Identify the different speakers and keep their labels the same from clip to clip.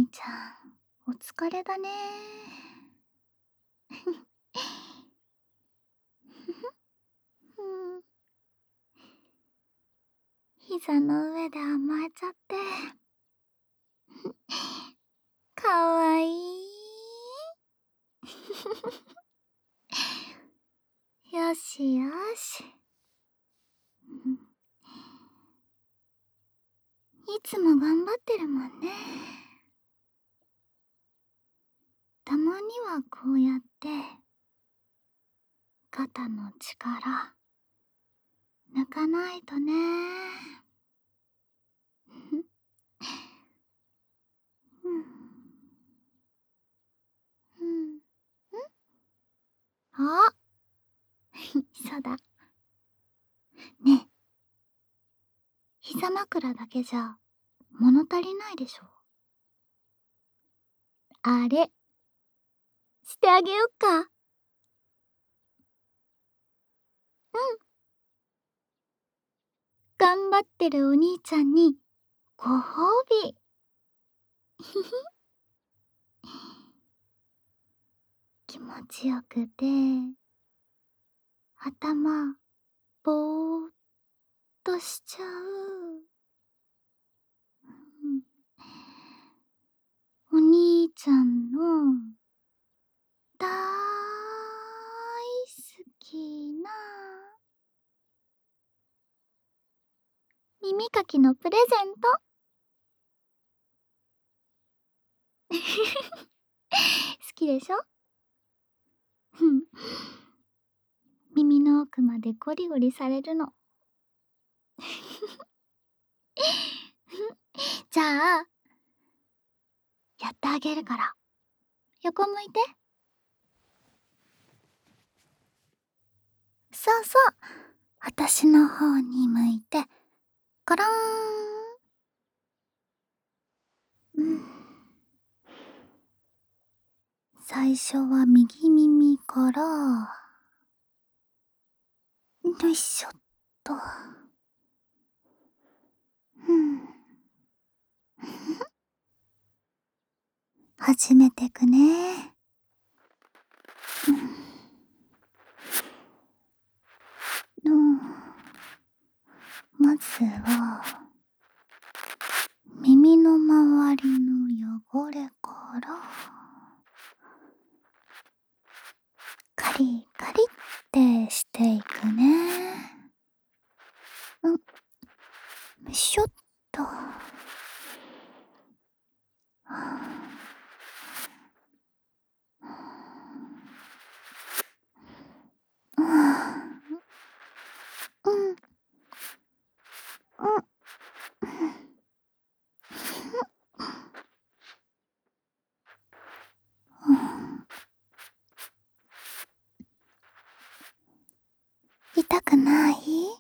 Speaker 1: ちゃん、お疲れだね。うん、膝の上で甘えちゃって。かわいい。よしよし。いつも頑張ってるもんね。たまにはこうやって肩の力抜かないとね。うん、うん、あ、そうだ。ねえ、膝枕だけじゃ物足りないでしょ。あれ、してあげよっか。うん。頑張ってるお兄ちゃんにご褒美。気持ちよくて、頭、ぼーっとしちゃう。うん、お兄ちゃんのだいすきな耳かきのプレゼント。好きでしょ？耳の奥までゴリゴリされるの。じゃあ、やってあげるから、横向いて。そうそう。私の方に向いて、コローン。最初は右耳から、よいしょっと。始めてくね。まずは、耳の周りの汚れから、カリカリってしていくね。よいしょっと。うん、痛くない？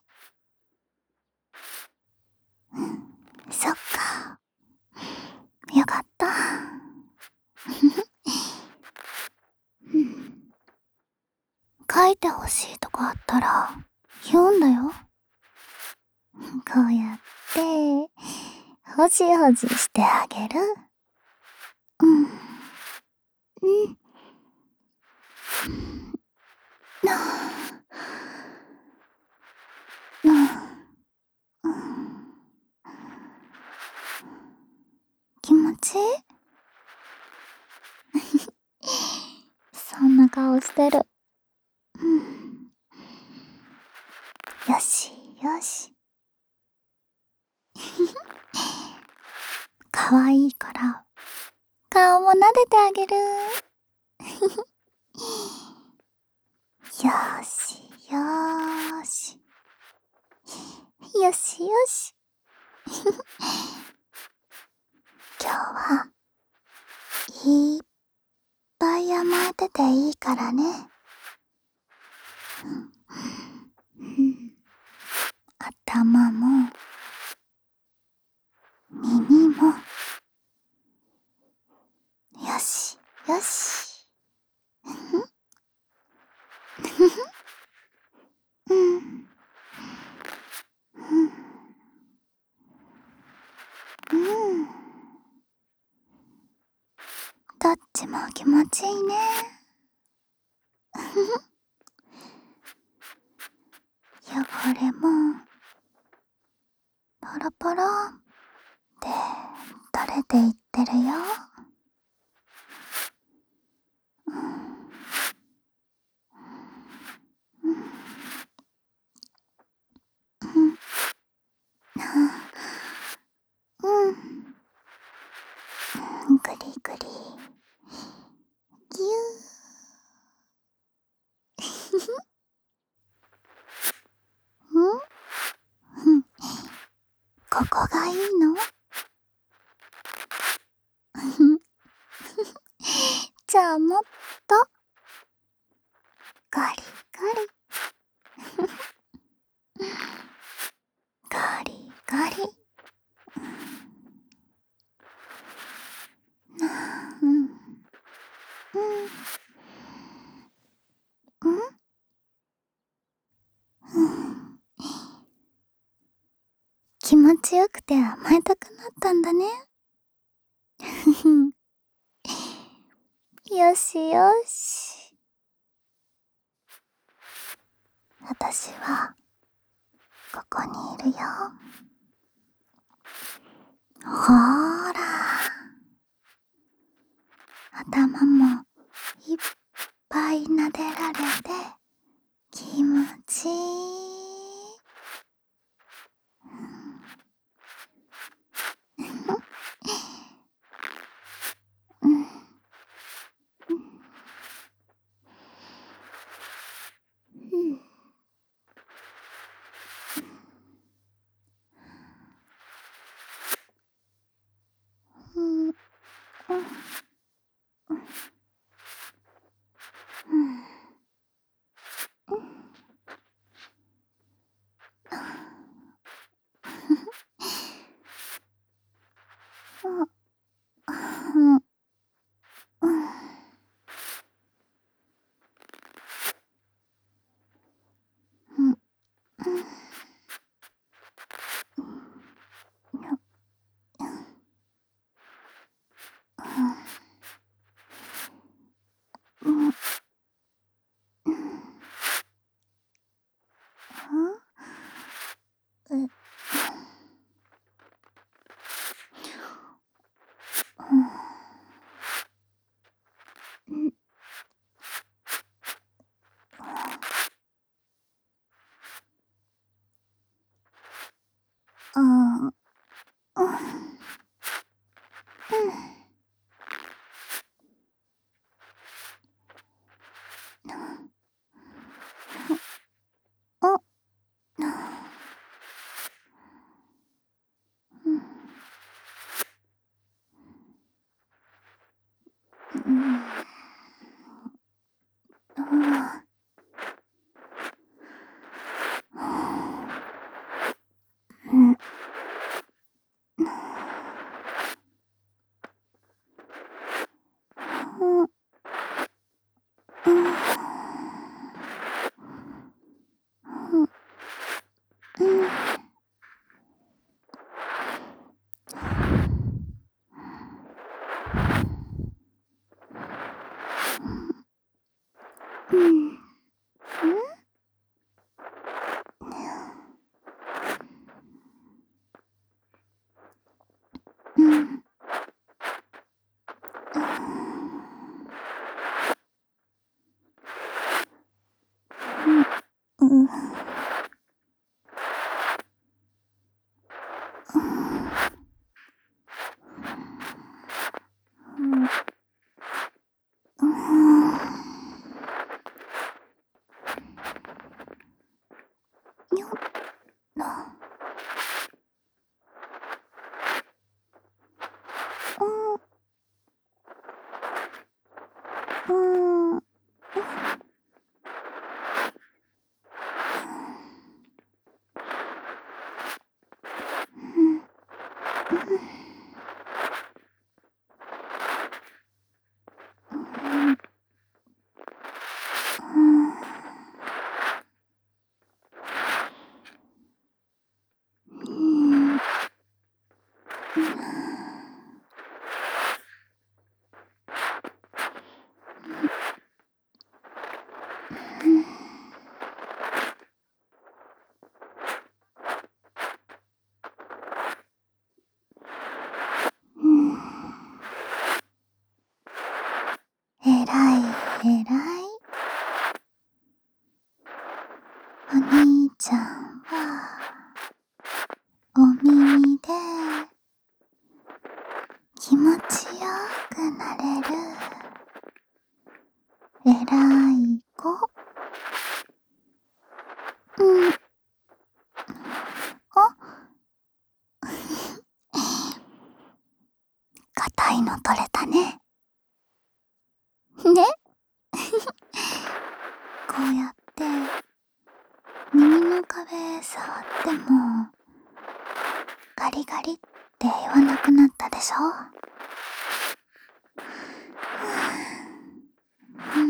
Speaker 1: そっか。よかった。書いてほしいとこあったら言うんだよ。こうやってほじほじしてあげる。うん、うん。気持ちいい？そんな顔してる。よしよし。かわいいから顔も撫でてあげる。よしよーし。よしよし。今日はいっぱい甘えてていいからね。頭も耳もよしよし。うん、うん、 気持ちいいね。汚れもポロポロって垂れていってるよ。ぐりぐりぎゅー。ここがいいの？じゃあもっとガリガリガリガリ。気持ちよくて甘えたくなったんだね。よしよし。私はここにいるよ。ほーら、頭もいっぱい撫でられて気持ちいい。 えらい。お兄ちゃんはお耳で気持ちよくなれるえらい子。うん。あ、硬いの取れたね。ね。こうやって耳の壁触ってもガリガリって言わなくなったでしょ。うん。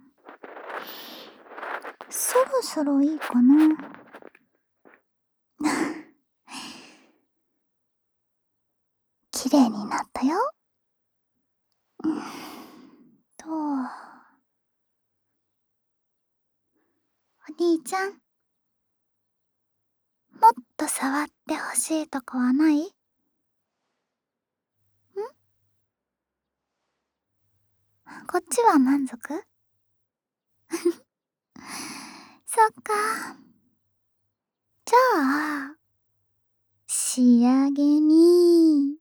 Speaker 1: そろそろいいかな。綺麗になったよ。と、お兄ちゃん、もっと触ってほしいとこはない？こっちは満足？そっか。じゃあ、仕上げに、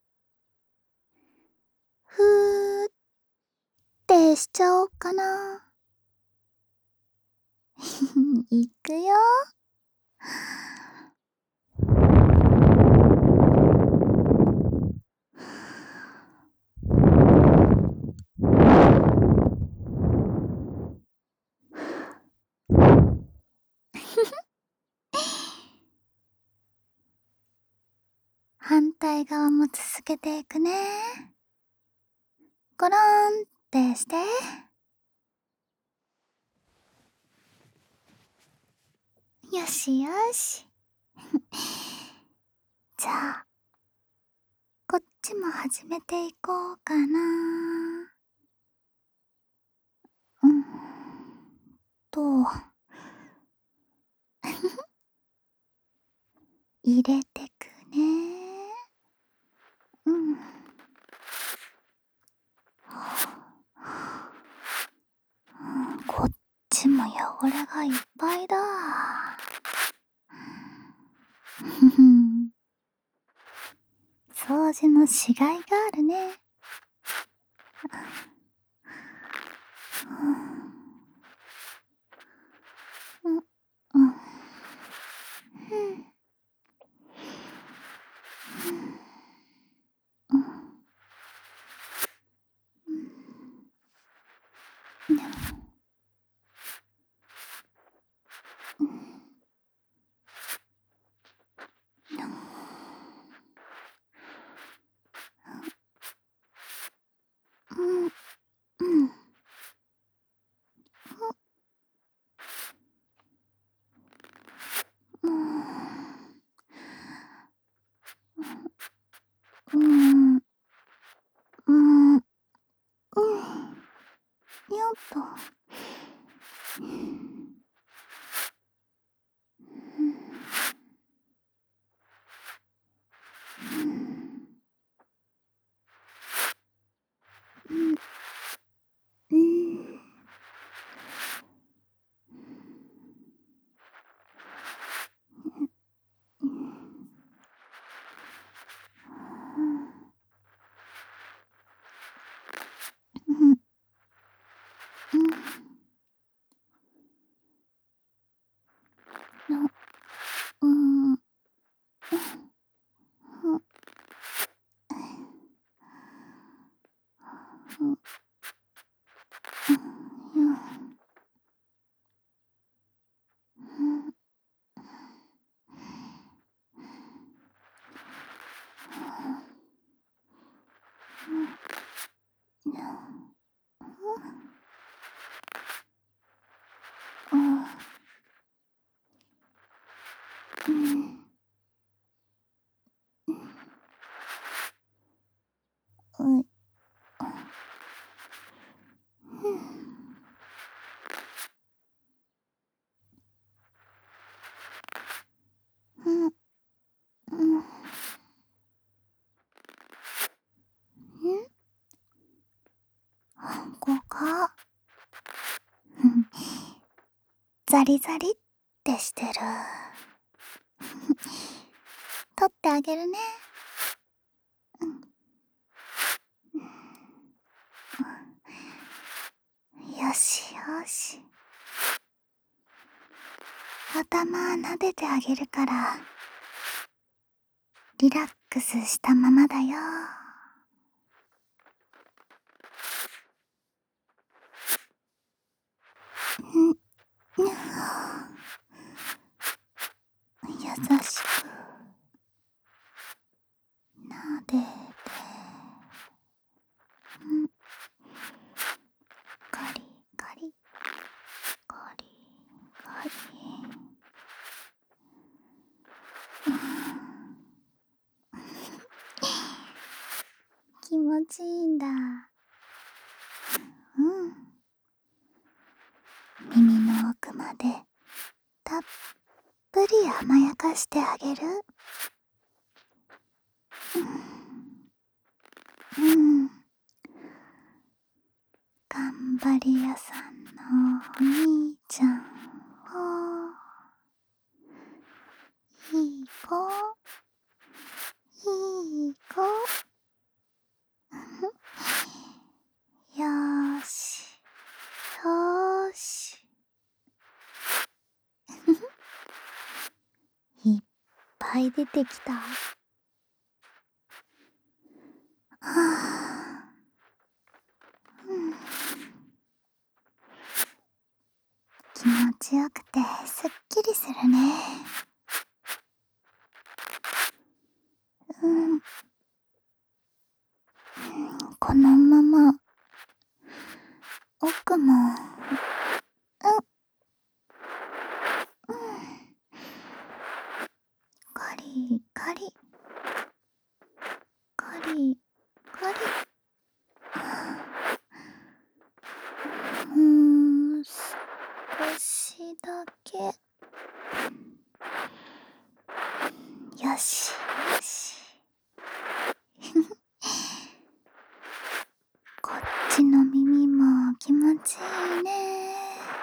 Speaker 1: ふーってしちゃおうかな。いくよ。反対側も続けていくね。ゴロンってして。よしよし。じゃあ、こっちも始めていこうかな。うんと、入れてくね。うん。こっちも汚れがいっぱいだ。ふふん。掃除のしがいがあるね。うん、うん、うん、うん、うん、うん、うん、うん、うん、うん、よっと。うん。 ザリザリってしてる。取ってあげるね。よしよし。頭撫でてあげるから、リラックスしたままだよ。優しく撫でて、カリカリカリカリ。気持ちいいんだ。耳の奥までたっぷり甘やかしてあげる。頑張り屋さんのお兄ちゃんを、いい子いい子。よーしよーし。いっぱい出てきた。気持ちよくてすっきりするね。このまま奥もカリカリカリカリ。もう少しだけ。よしよし。こっちの耳も気持ちいいね。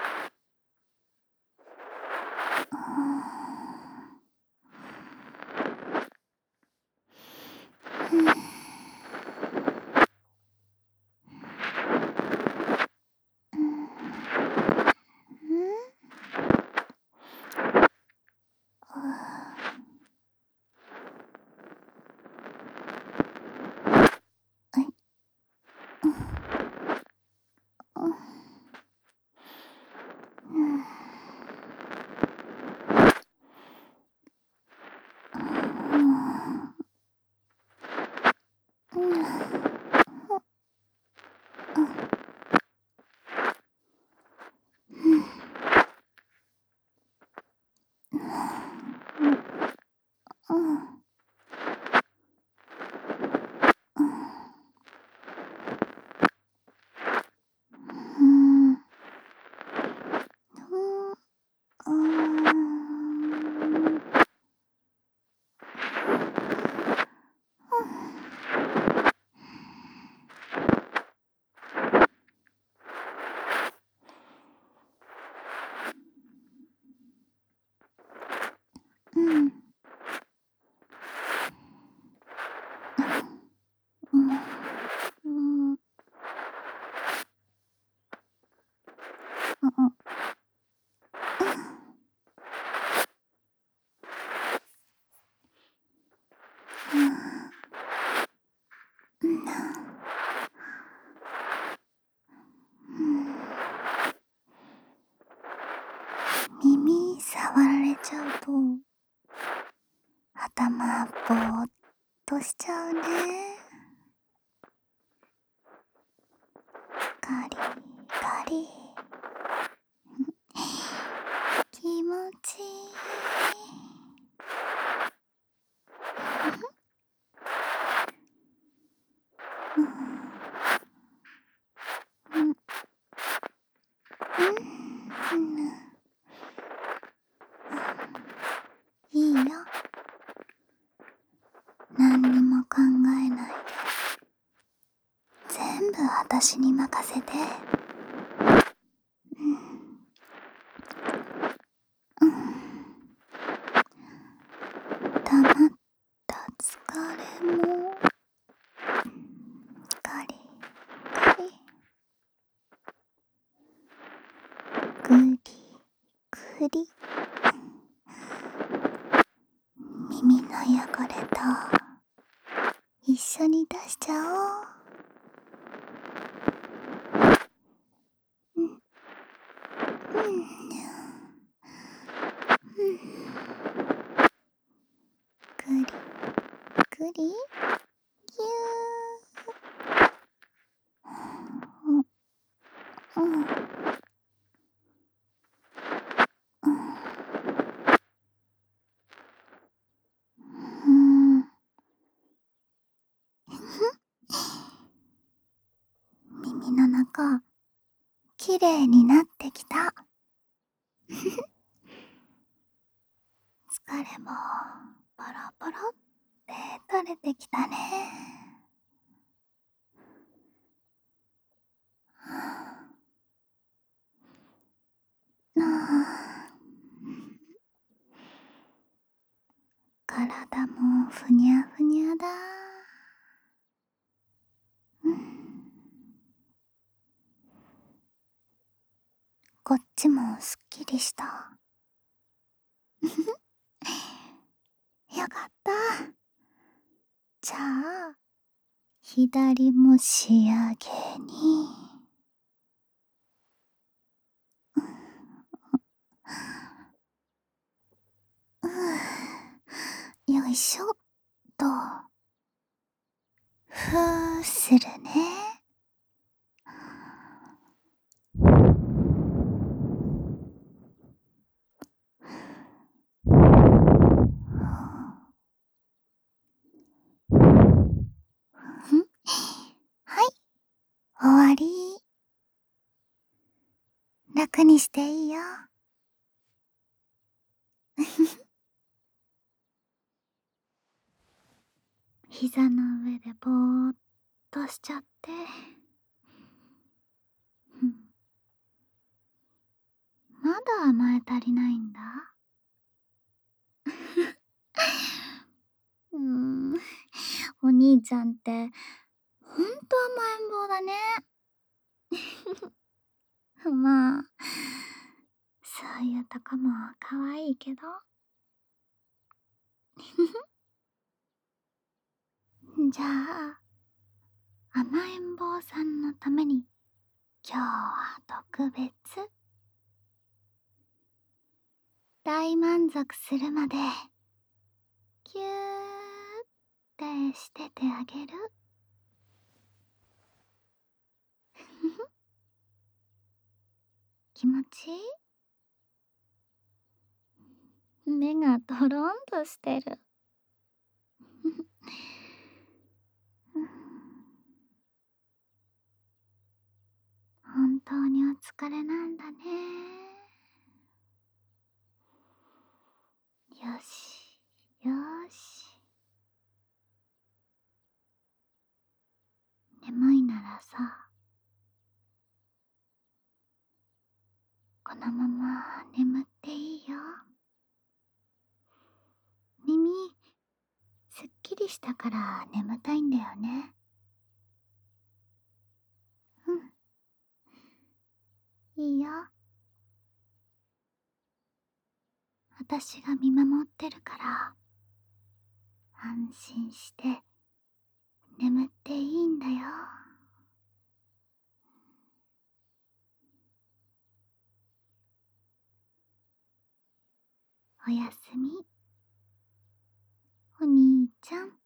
Speaker 1: 耳触られちゃうと頭ぼーっとしちゃうね。カリカリ気持ちいい。いいよ。何にも考えないで全部私に任せて。 くり。耳の汚れと一緒に出しちゃおう。うんうんうんくりくりぎゅー。うんうんうん耳の中きれいになってきた。疲れもポロポロって取れてきたね。ああ、体もふにゃふにゃだ。うん、こっちもすっきりした。よかった。じゃあ左も仕上げに。よいしょっと。ふーするね。はい、終わり。楽にしていいよ。膝の上でぼーっとしちゃって。まだ甘え足りないんだ。お兄ちゃんってほんと甘えん坊だね。まあ、そういうとこも可愛いけど。じゃあ、甘えん坊さんのために今日は特別。大満足するまでキューってしててあげる。気持ちいい？目がトロンとしてる。本当にお疲れなんだね。よしよし。眠いならさ、このまま眠っていいよ。耳すっきりしたから眠たいんだよね。いいよ。私が見守ってるから安心して眠っていいんだよ。おやすみ、お兄ちゃん。